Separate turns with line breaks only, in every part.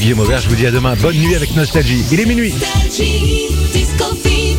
Guillaume Aubert, je vous dis à demain. Bonne nuit avec Nostalgie. Il est minuit.
Nostalgie, Disco Fever.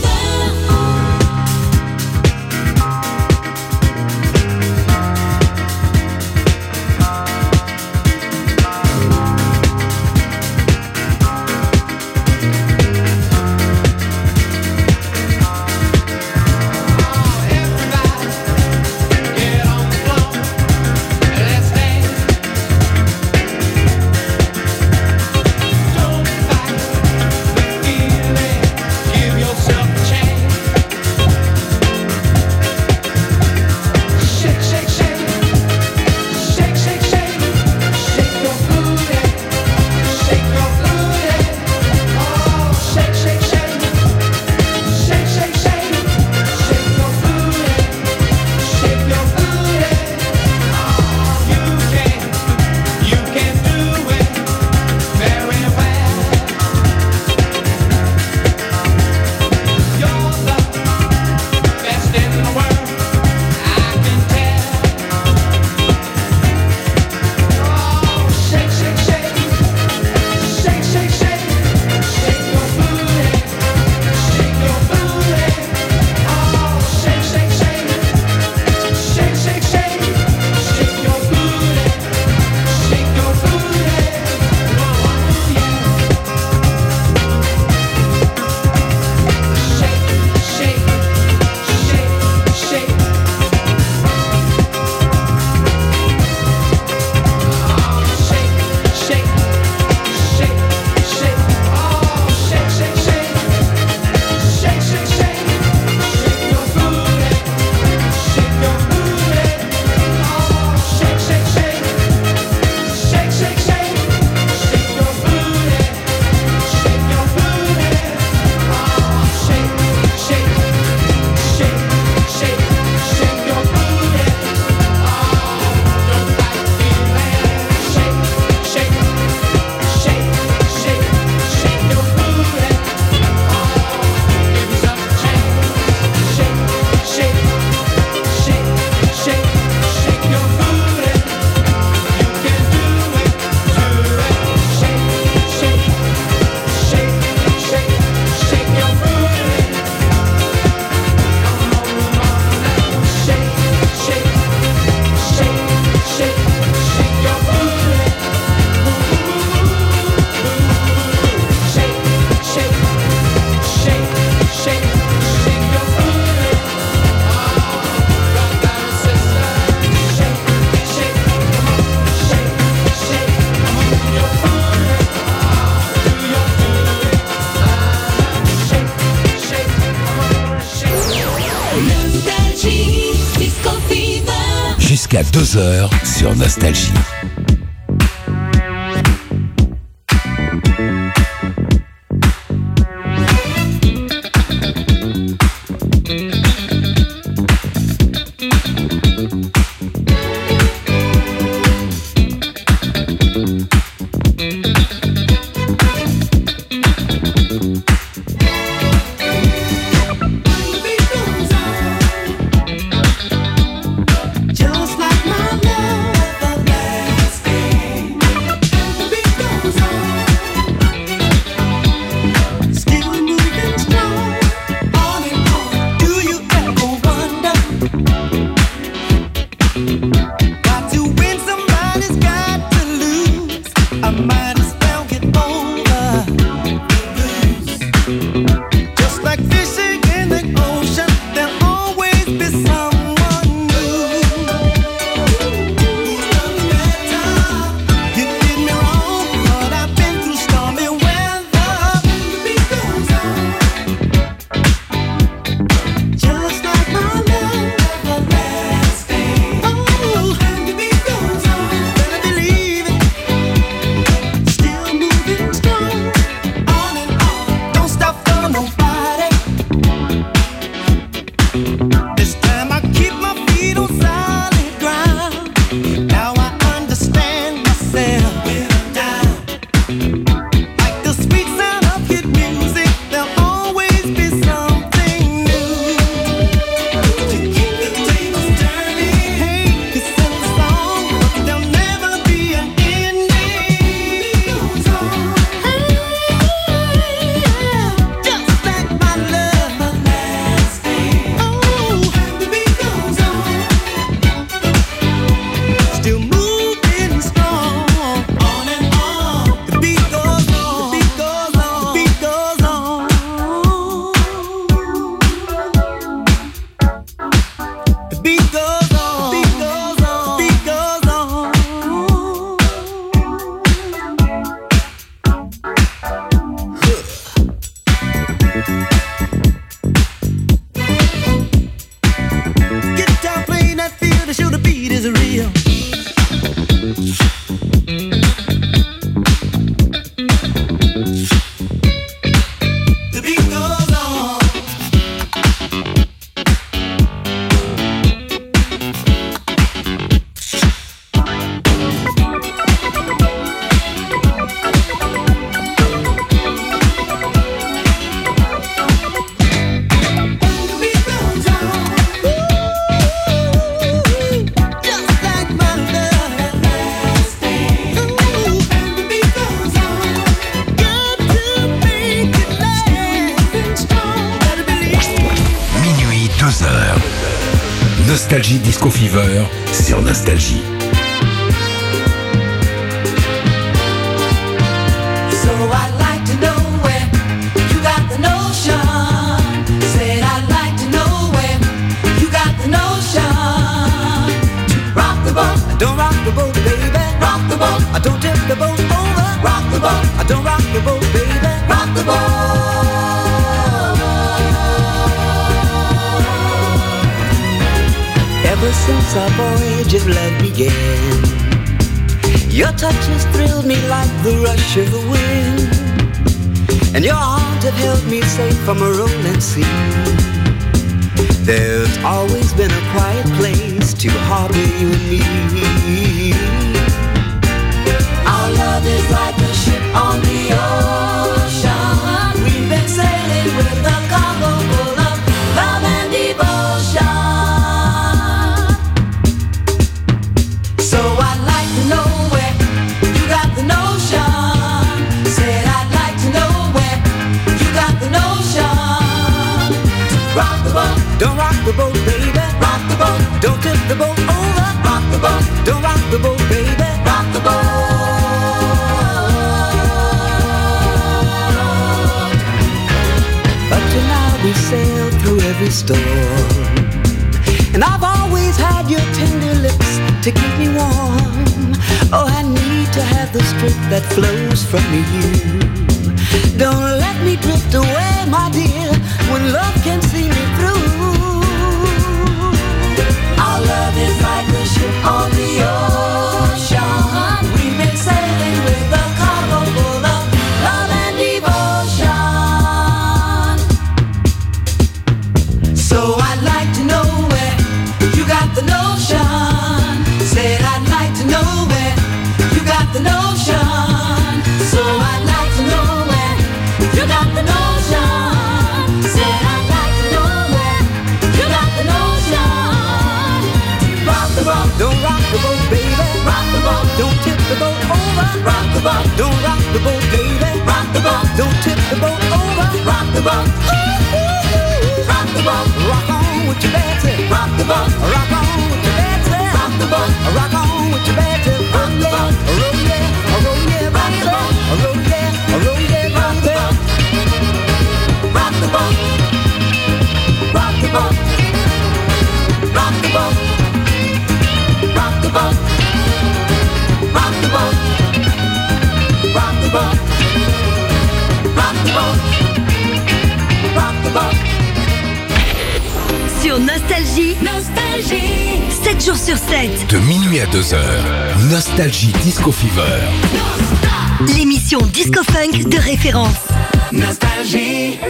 Jusqu'à 2h sur Nostalgie.
Just like my love.
Nostalgie Disco Fever sur Nostalgie.
So I'd like to know where you got the notion. Said I'd like to know where you got the notion. To rock the boat, don't rock the boat, baby. Rock the boat, I don't tip the boat over. Rock the boat, I don't rock the boat, baby. Rock the boat. Ever since our voyage of love began, your touch has thrilled me like the rush of the wind, and your arms have held me safe from a rolling sea. There's always been a quiet place to harbor you and me. Our love is like a ship on the ocean. We've been sailing with a cargo full of love and devotion. Don't rock the boat, baby. Rock the boat. Don't tip the boat over. Rock the boat. Don't rock the boat, baby. Rock the boat. Up to now we sailed through every storm, and I've always had your tender lips to keep me warm. Oh, I need to have the strength that flows from you. Don't let me drift away, my dear, when love can see me through. Our love is like a ship on the ocean. We've been sailing with a cargo full of love and devotion. So I'd like to know where you got the notion. Said I'd like to know where you got the notion. So I'd like to know where you got the notion. Said I'd like to know where you got the notion. Rock the boat, don't rock the boat, baby. Rock the boat, don't tip the boat over. Rock the boat, don't rock the boat, baby. Rock the boat, don't tip the boat over. Rock the boat, rock the boat, rock on with your Betsy. Rock the boat, rock on with your Betsy. Rock the boat, rock on with your Betsy. Rock the boat, roll yeah, roll yeah, rock the boat, roll yeah, roll yeah, rock the boat. Rock the boat, rock the boat, rock the boat, rock the boat, rock the boat, rock the boat, rock the boat, rock the boat.
Sur Nostalgie, 7 jours sur 7.
De minuit à 2h, Nostalgie Disco Fever.
L'émission Disco Funk de référence.
Nostalgie.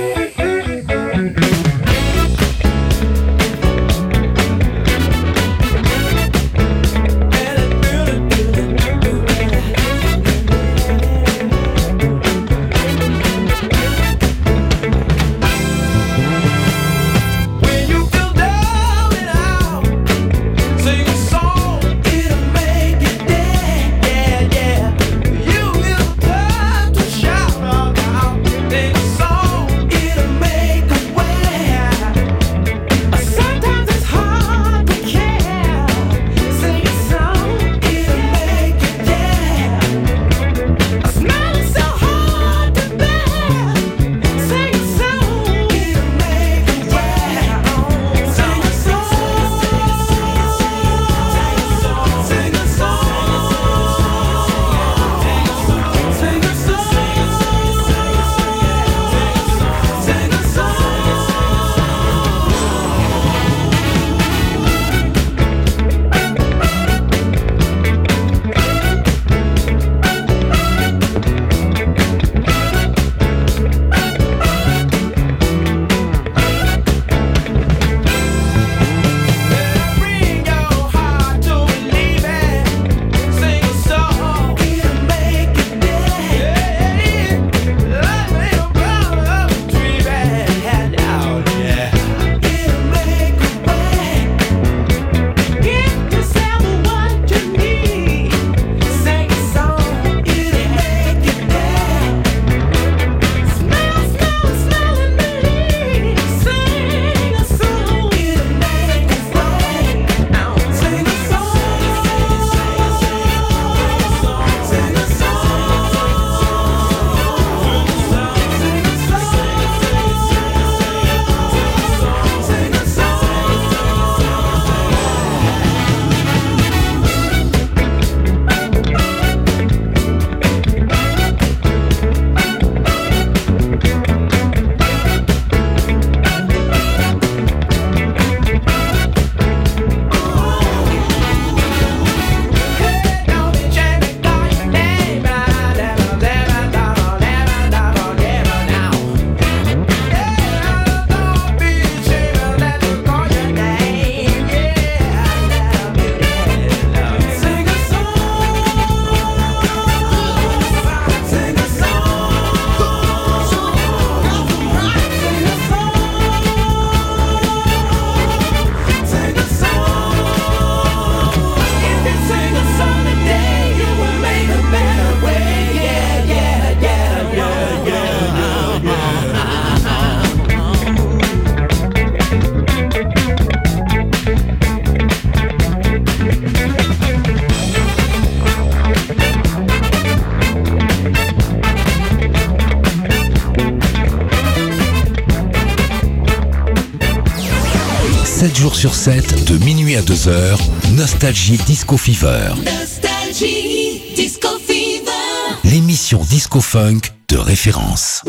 It'll
7 jours sur 7, de minuit à 2h, Nostalgie Disco Fever.
Nostalgie Disco Fever.
L'émission Disco Funk de référence.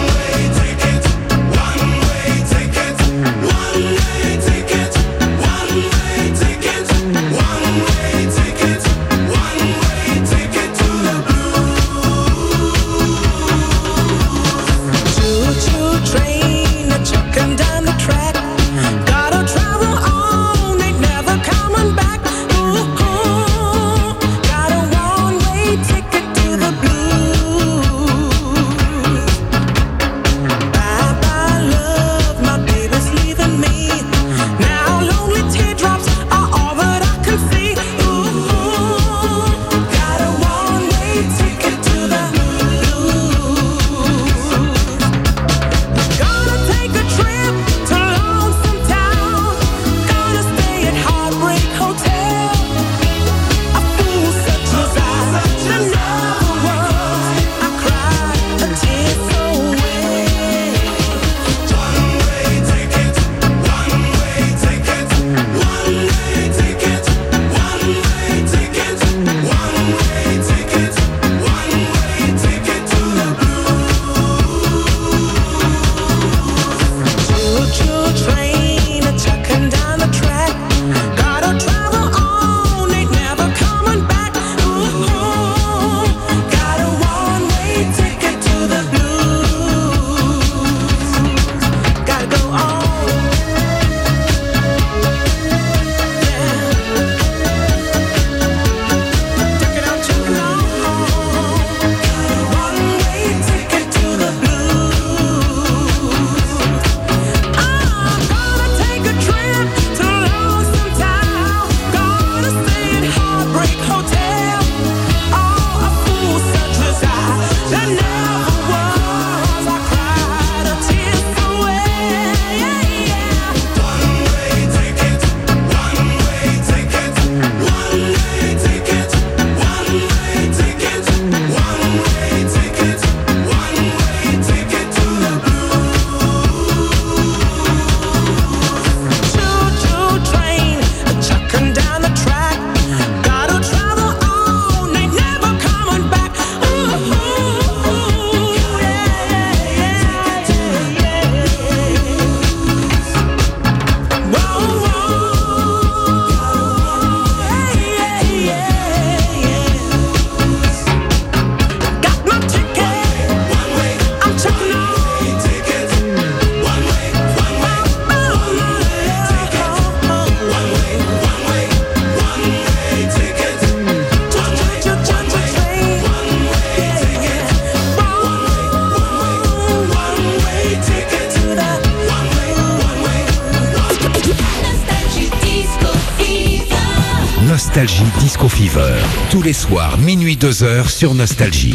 Nostalgie Disco Fever. Tous les soirs, minuit 2h sur Nostalgie.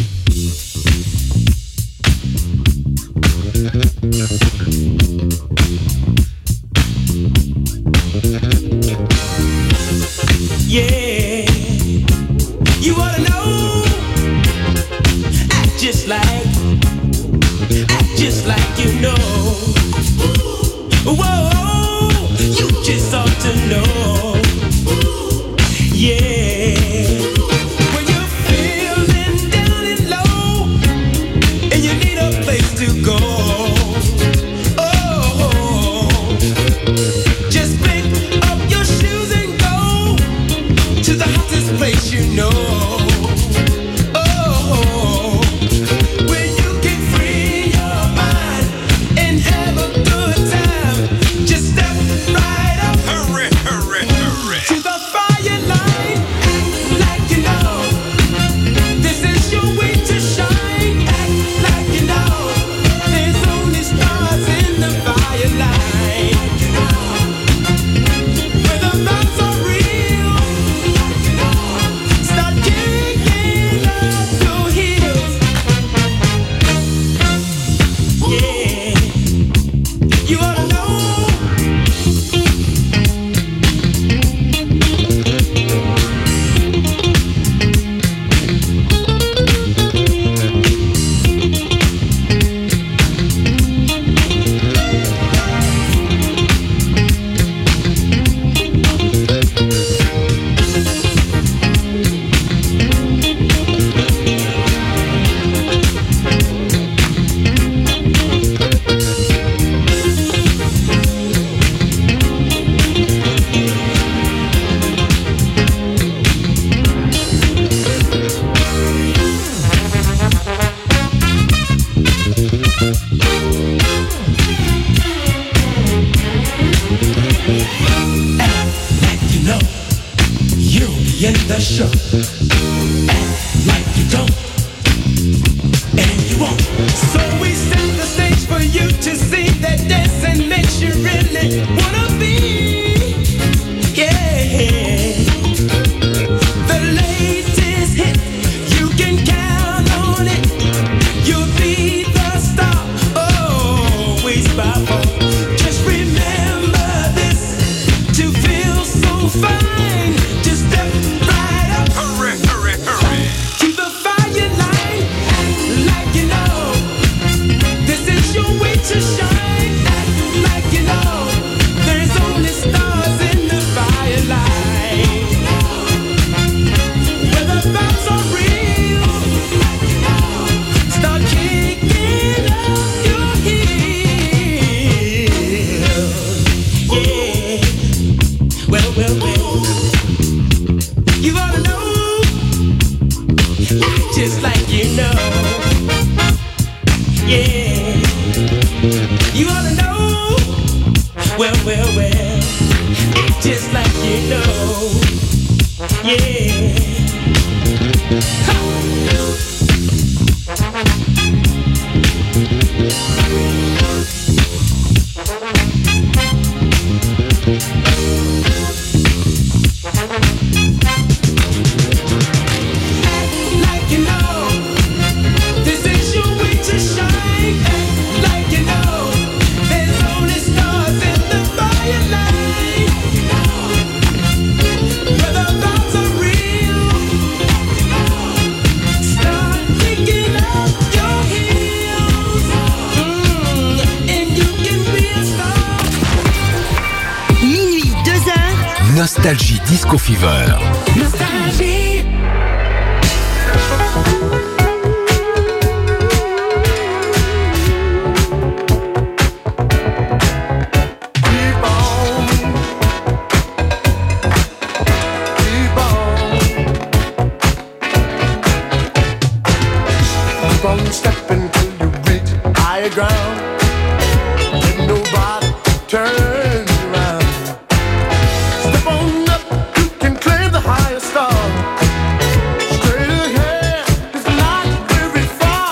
Yeah, you wanna know? Act just like you know. Whoa, you just ought to know. Yeah, when you're feeling down and low, and you need a place to go. Oh, just pick up your shoes and go to the hottest place you know. Oh, where you can free your mind and have a good time. Just step right up, hurry, hurry, hurry, to the fire line. Act like you know this is your way to shine. Act like you know there's the show. Act like you don't, and you won't. So we set the stage for you to see that dancing makes you really wanna be. Yeah. The latest hit, you can count on it. You'll be the star, always by far. Just remember this, to feel so fine, just step right up. Hurry, hurry, hurry. To the fire line, act like you know. This is your way to shine, act like you know. There's only stars in the fire line. Whether thoughts are real, start kicking up your heels. Yeah. Well, well, well. You ought to know, act just like you know. Yeah. You ought to know, well, well, well. Act just like you know. Yeah. Ha. Like you know, this is your way to shine. Like you know, there's only stars in the fire line. Whether thoughts are real, start picking up your heels, and you can be a star.
Minuit, 2h.
Nostalgie Disco Fever.
Nostalgie.
Keep on stepping till you reach higher ground. Let nobody turn you around. Step on up, you can claim the highest star. Straight ahead, it's not very far.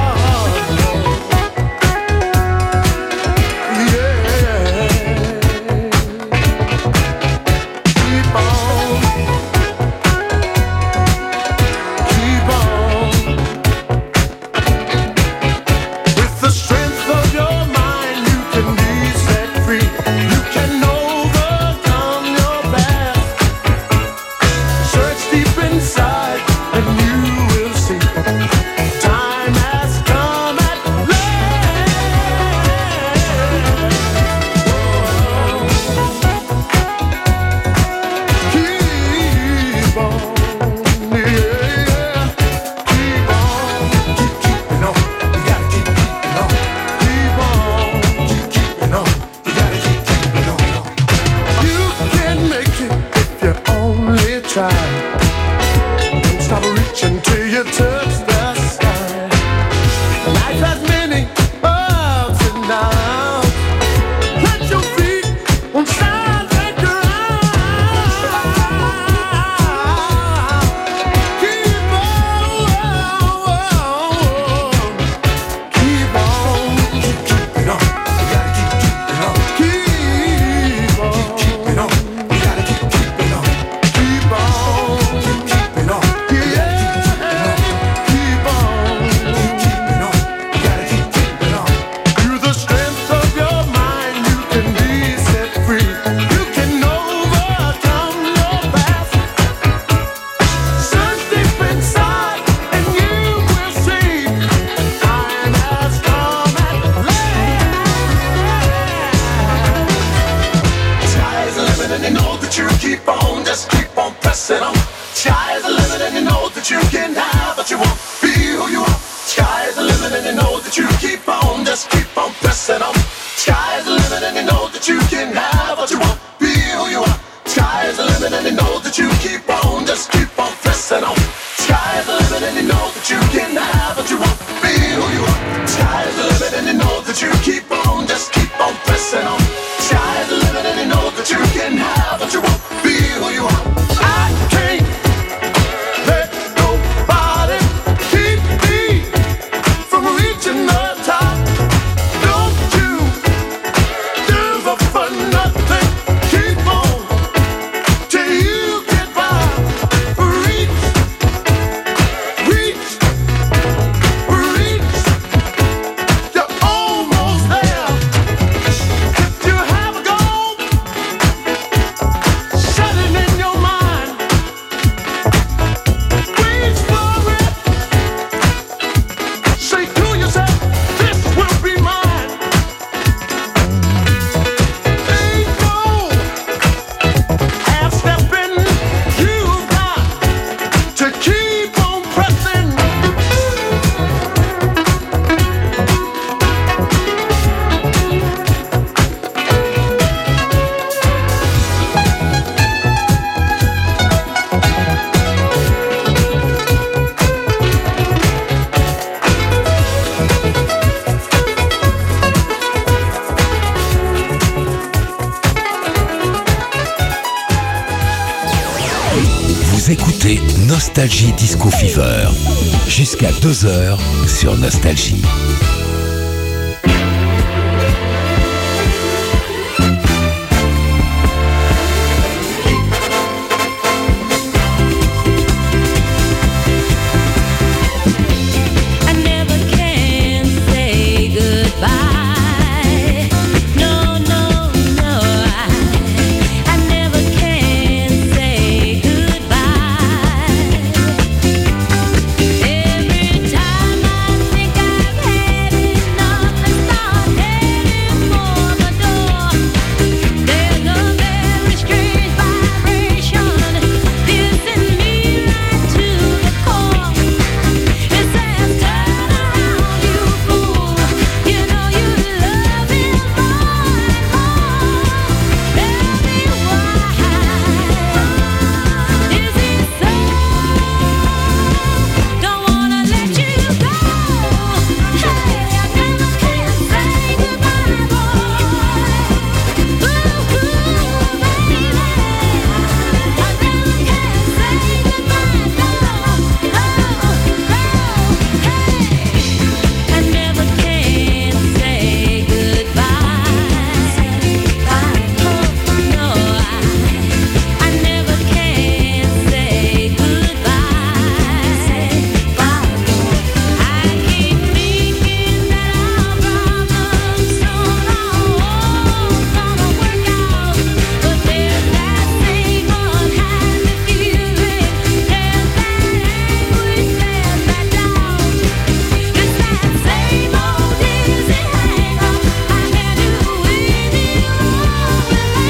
Yeah. Keep on. Keep on. With the strength of your mind, you can be set free. You can overcome your past. Search deep inside, and you will see. Time has come at last. Keep on, yeah. Keep on, keep keeping on. You gotta keep keeping on. Keep on, keep keeping on. You gotta keep keeping on. You can make it if you only try. Don't stop reaching till you touch the sky. Life has many ups and downs. Put your feet on solid ground. Keep on, keep keeping on. You gotta keep keeping on. Keep keeping on. You gotta keep keeping on. Keep on, keep keeping on. Yeah. Keep on, keep keeping on. You gotta keep keeping on. Through the strength of your mind, you can be set free. You can overcome your past. Search deep inside, and you will see. Time has come at last. Sky is the limit, and you know that you keep on, just keep on pressing on. Sky is the limit, and you know that you can have what you want, be who you are. Sky is the limit, and you know that you keep on, just keep on pressing on. Sky is the limit, and you know that you can have what you want, be who you are. Sky is the limit, and you know that you keep on, just keep on pressing on. Sky is the limit, and you know that you can have what you want, be who you are. Sky is the limit, and you know that you keep on, just keep on pressing on. Sky is the limit, and you know that you can have what you want, be who you are. I can't reaching the top. Don't you give up for nothing. Keep on till you get by. Reach, reach, reach. You're almost there. If you have a goal, set it in your mind. Reach for it. Say to yourself, this will be mine. Ain't no half stepping. You've got to keep on pressing.
Vous écoutez Nostalgie Disco Fever. Jusqu'à 2h sur Nostalgie.
I never can say goodbye. No, no, no. I never can say goodbye. Every time I think I've had enough and start heading for the door, there's a very strange vibration piercing me right to the core. It says, turn around, you fool. You know you love him more and more. Tell me why. Is it so? Don't wanna let you go. Hey, I never can say goodbye, boy. Ooh, baby. I never can say goodbye, no, no, no. Hey, I never can say goodbye. Oh, no, I never can say goodbye. I keep thinking that our problems soon all gonna work out, but there's that same unhappy feeling, there's that anguish, there's that doubt. It's that same old dizzy hang-up I had to with you all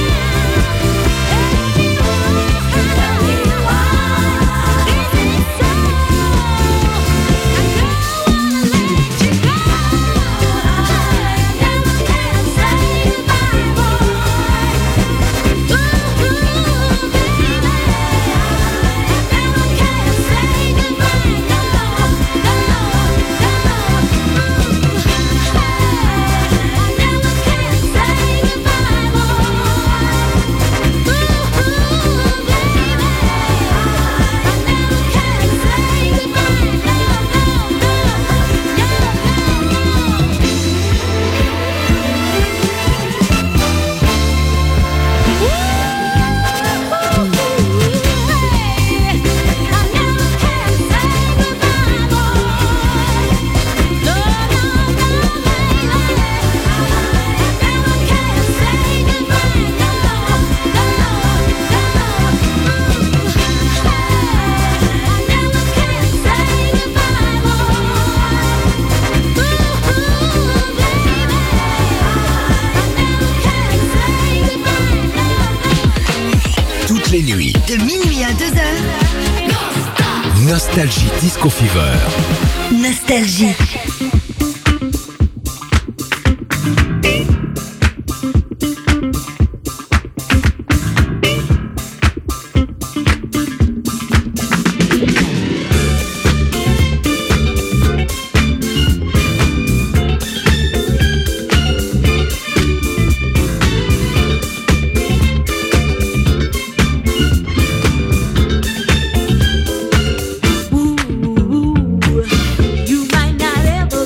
Toutes les nuits,
De minuit à 2h,
Nostalgie Disco Fever.
Nostalgie.
You might not ever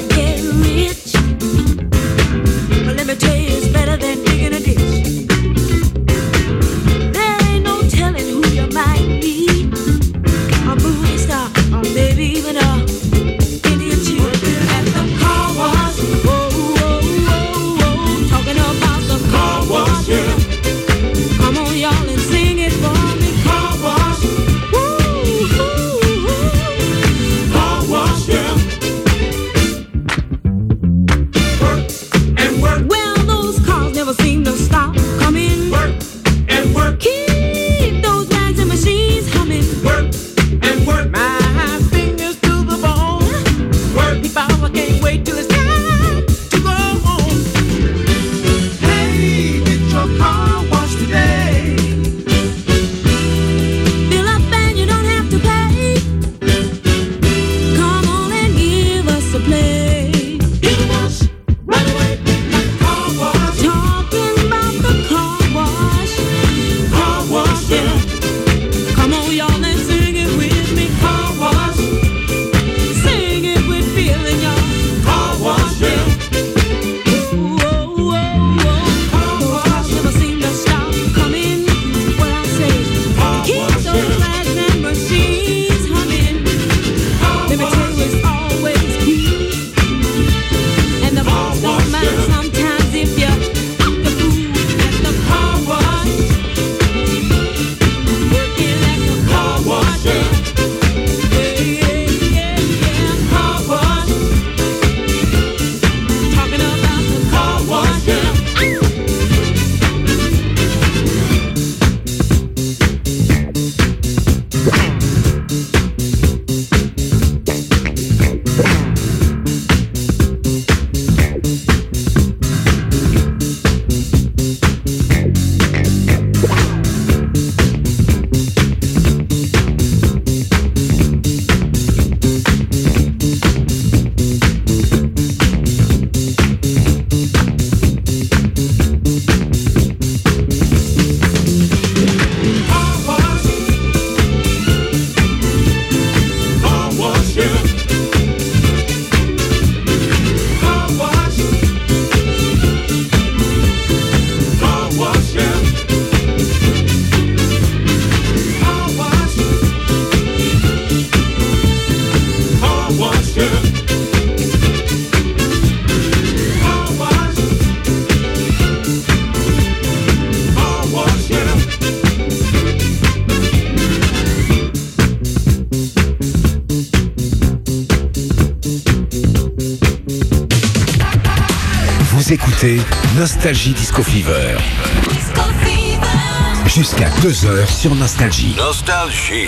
écoutez Nostalgie Disco Fever.
Disco Fever.
Jusqu'à 2h sur Nostalgie.
Nostalgie.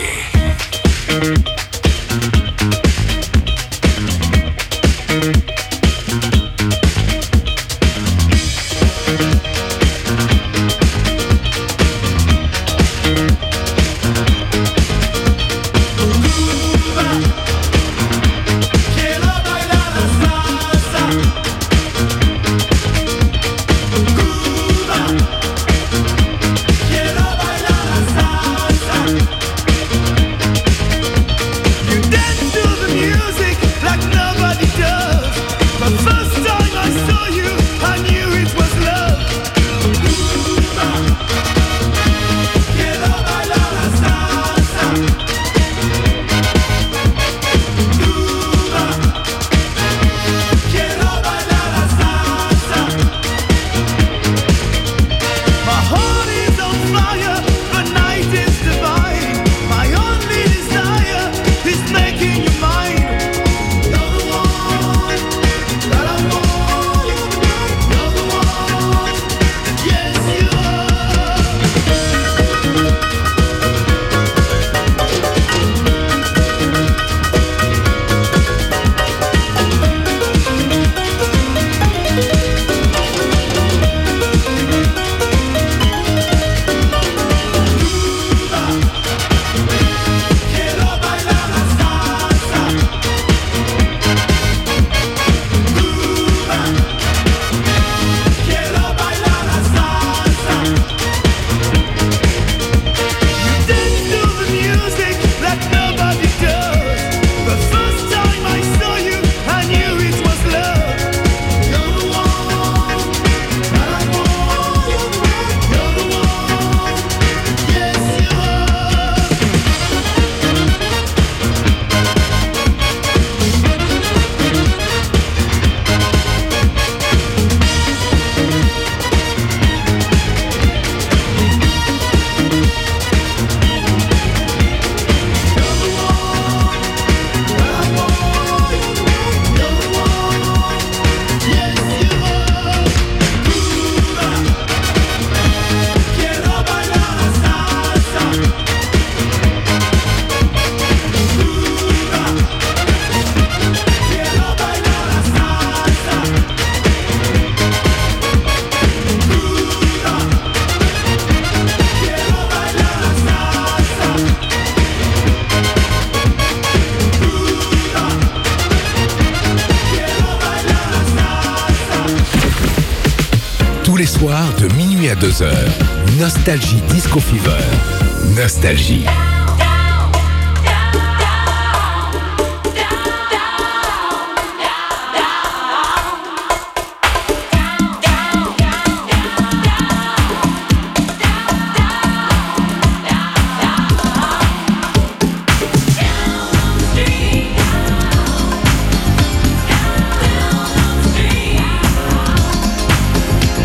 Tous les soirs de minuit à 2h, Nostalgie Disco Fever. Nostalgie.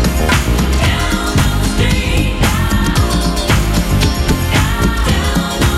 Down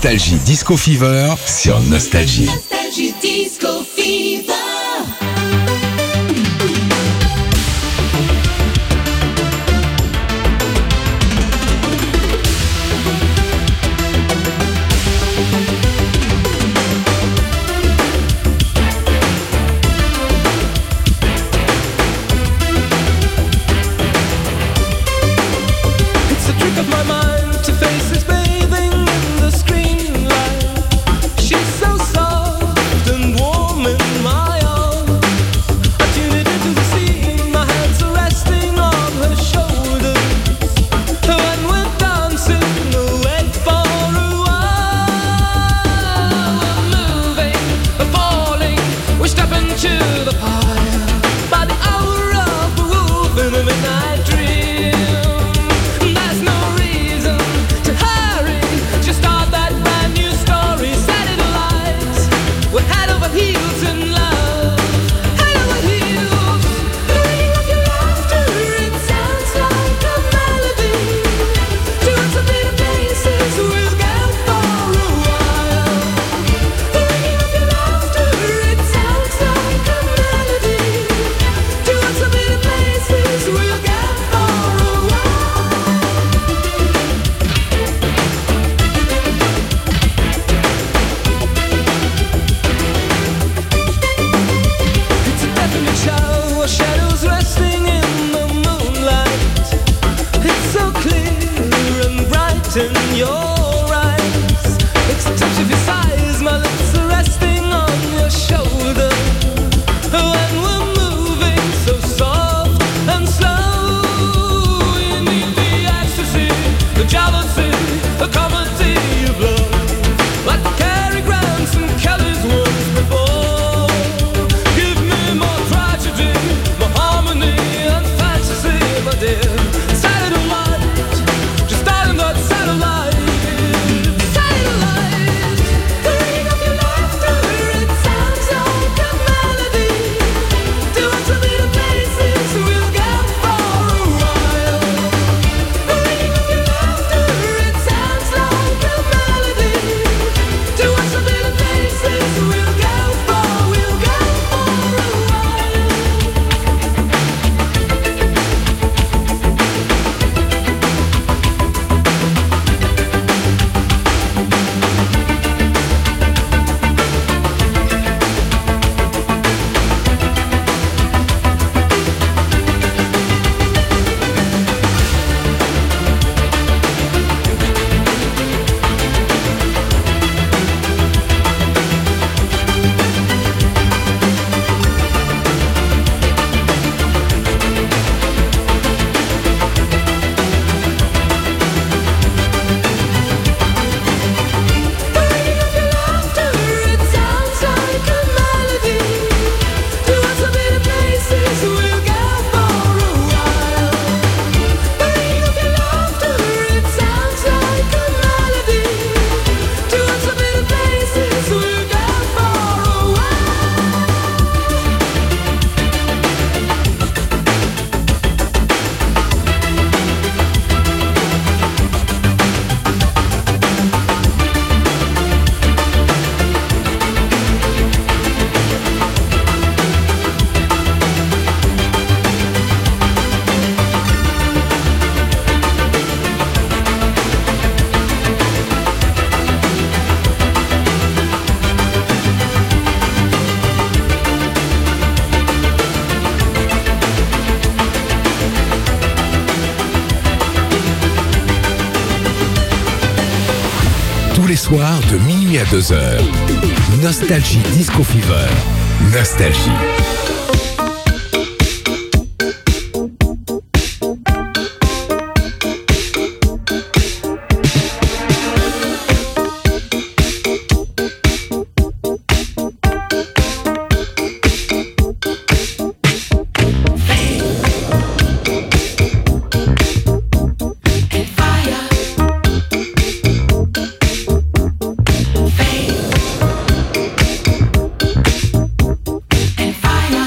Nostalgie Disco Fever sur Nostalgie.
Nostalgie Disco Fever.
It's a trick of my mind to faces bathing in the screen light. She's so soft and warm in my arms. I tune it into the scene, my hands are resting on her shoulders. When we're dancing away for a while, we're moving, we're falling, we're stepping to the fire. By the hour of the wolf in a midnight dream. There's no reason to hurry, just start that brand new story, set it alight. We're head over heels in love, head over heels. The ringing of your laughter, it sounds like a melody. To unfamiliar places we'll go for a while. The ringing of your laughter, it sounds like a melody. To unfamiliar places we'll go for a while. It's a definite show, shadows resting in the moonlight. It's so clear and bright in your eyes. It's the touch of your sighs, my lips are resting on your shoulder. When we're moving so soft and slow, you need the ecstasy, the jealousy, the comedy of love. Like Cary Grant's and Kelly's once before. Give me more tragedy, more harmony and fantasy, my dear. Satellite, just starting that satellite. Satellite, the ringing of your laughter, it sounds like a melody. To unfamiliar places we'll go for a while. The ringing of your laughter, it sounds like a melody. To unfamiliar places we'll go for a while. The ringing of your laughter, it sounds like a melody. To unfamiliar places we'll go for a while. The ringing of your laughter, it sounds like a melody. To unfamiliar places we'll go for a while.
Tous les soirs de minuit à 2h. Nostalgie Disco Fever. Nostalgie.
Fire.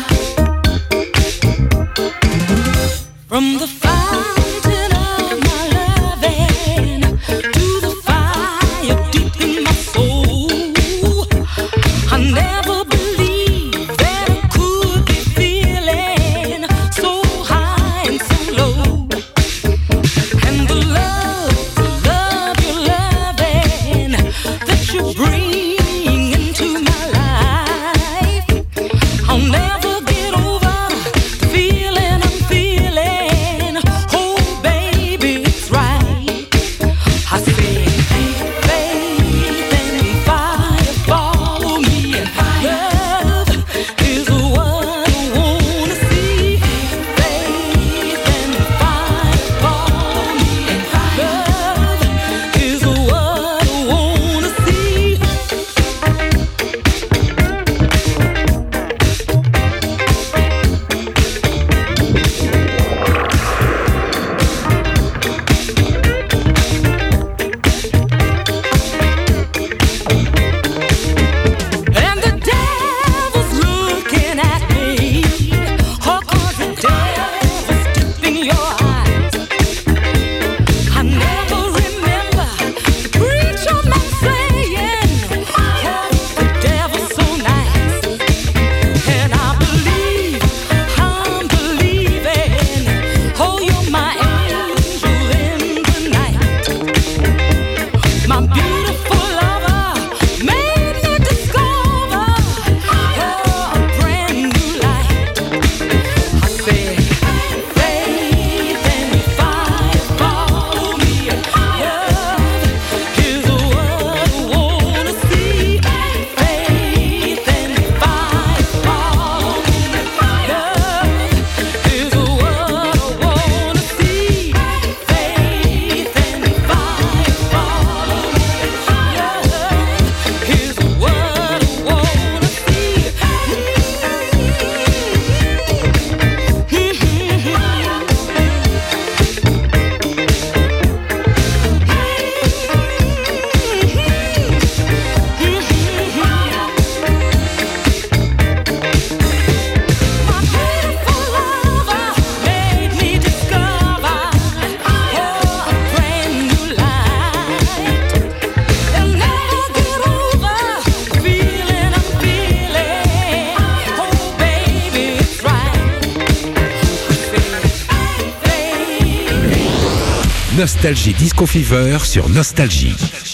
Nostalgie Disco Fever sur Nostalgie.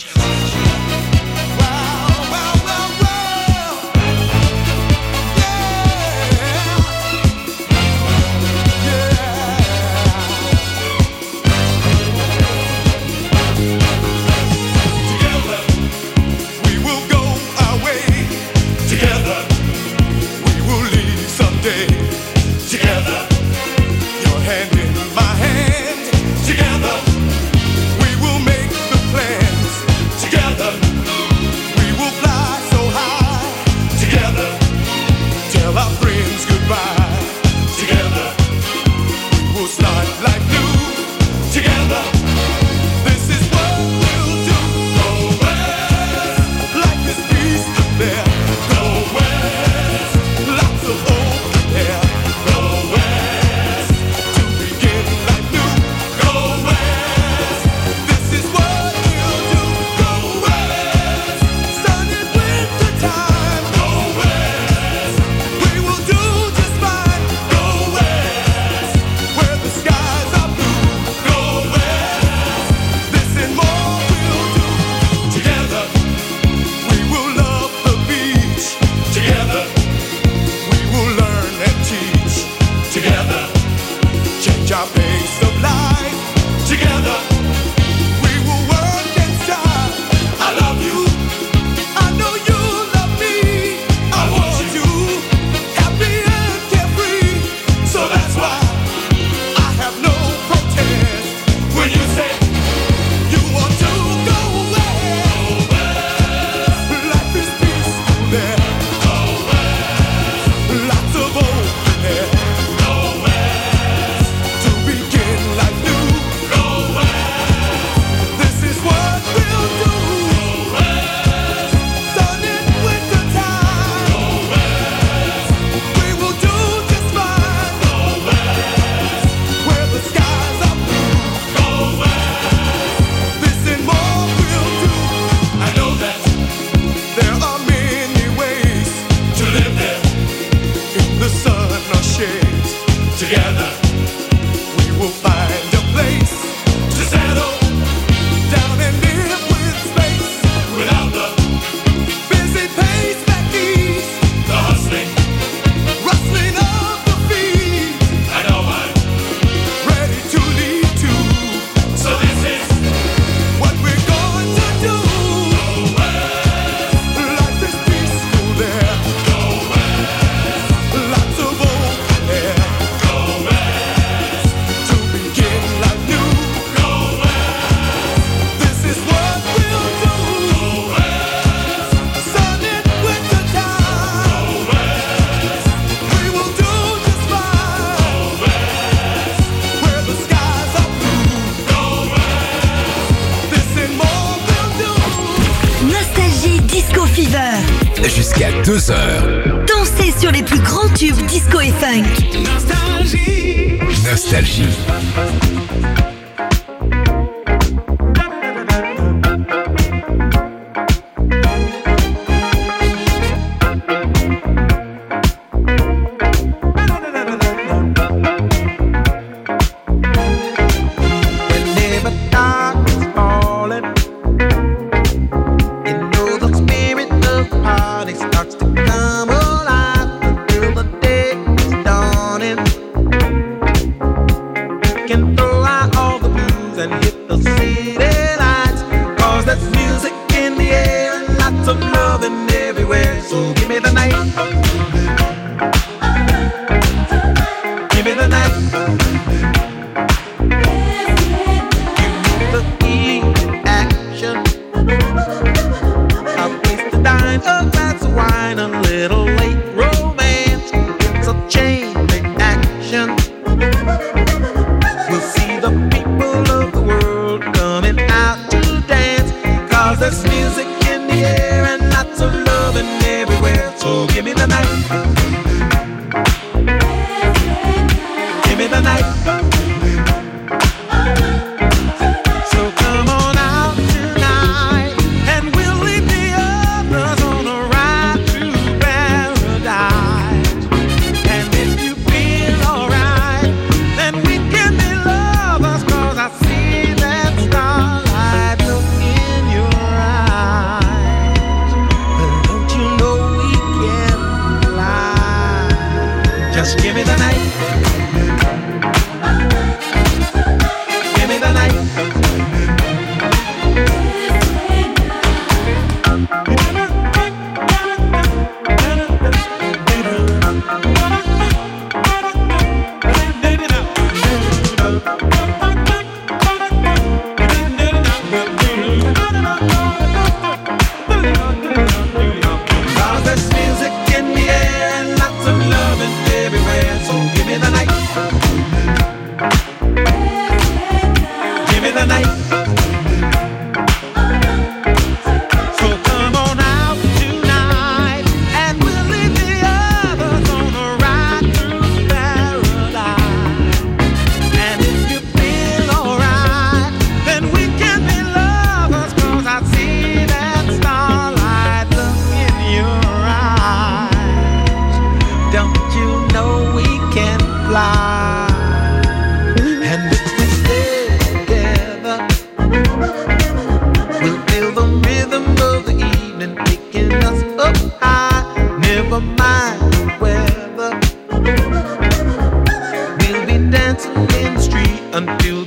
Jusqu'à 2h.
Dansez sur les plus grands tubes disco et funk.
Nostalgie.
Nostalgie.
Can throw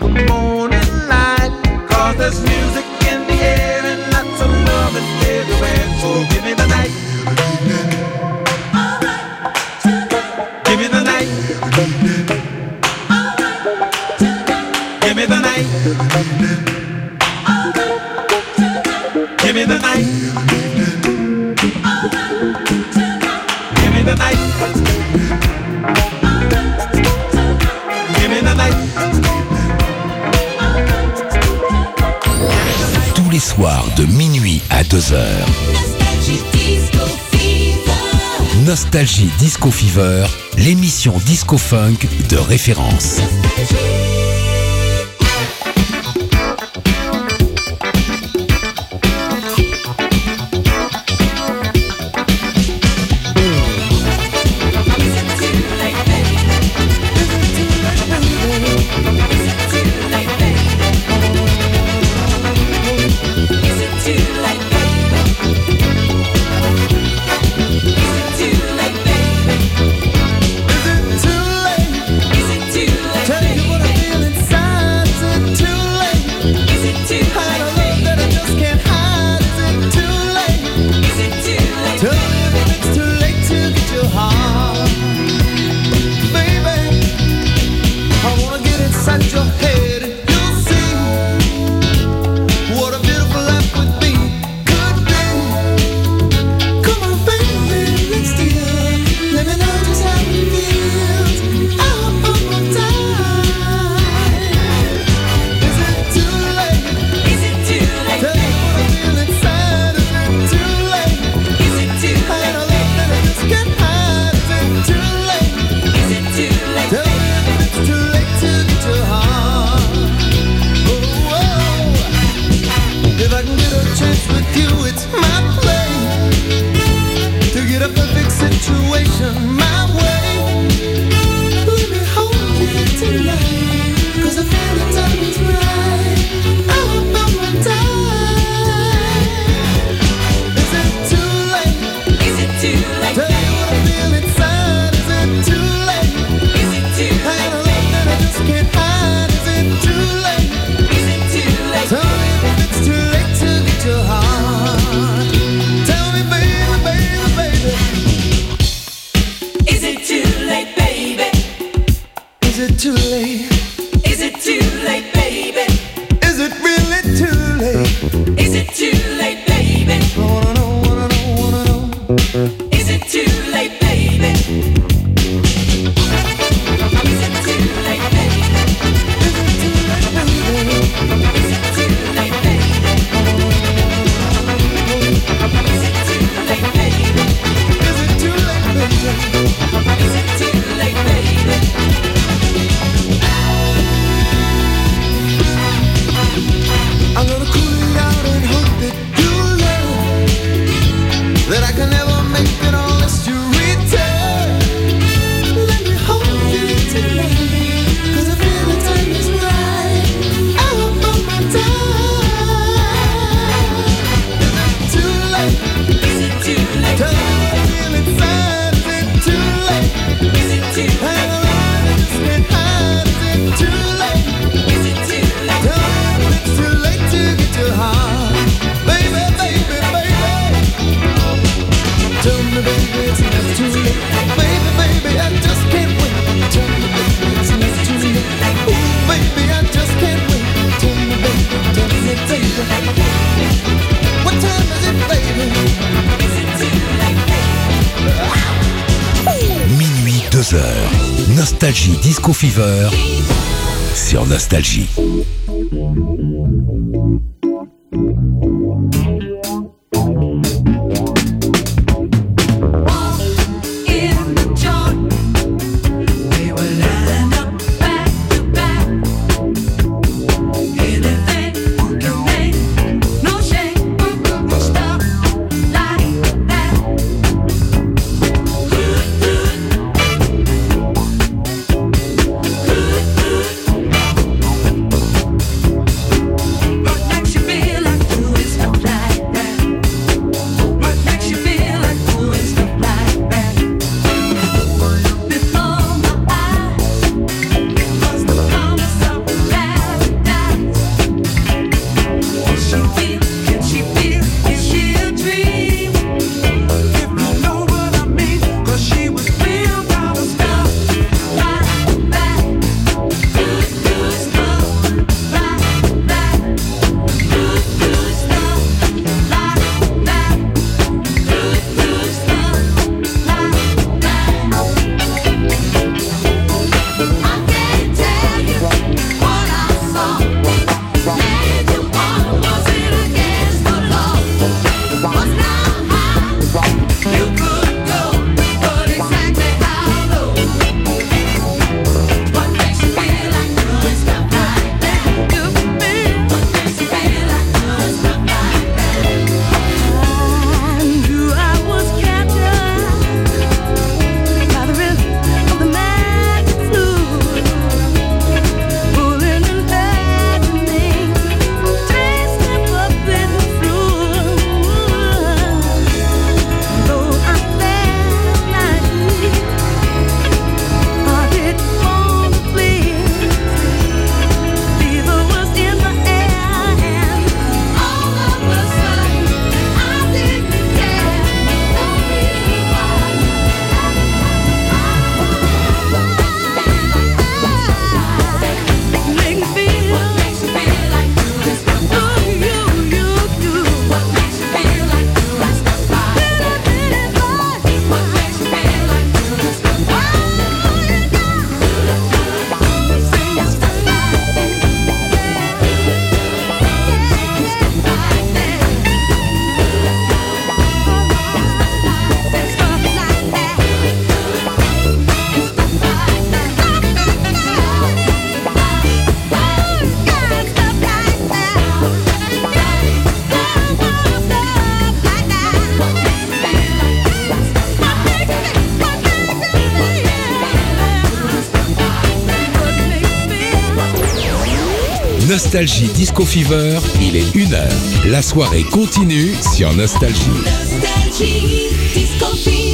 morning light. 'Cause there's music in the air and lots of loving everywhere. So give me the night. Give me the night. Give me the night. Give me the night. Give me the night. Give me the night.
Tous les soirs de minuit à 2h.
Nostalgie Disco Fever.
Nostalgie Disco Fever, l'émission disco funk de référence. Nostalgie Disco Fever sur Nostalgie.
What makes you feel like
Nostalgie Disco Fever, il est 1h. La soirée continue sur Nostalgie.
Nostalgie, disco fever.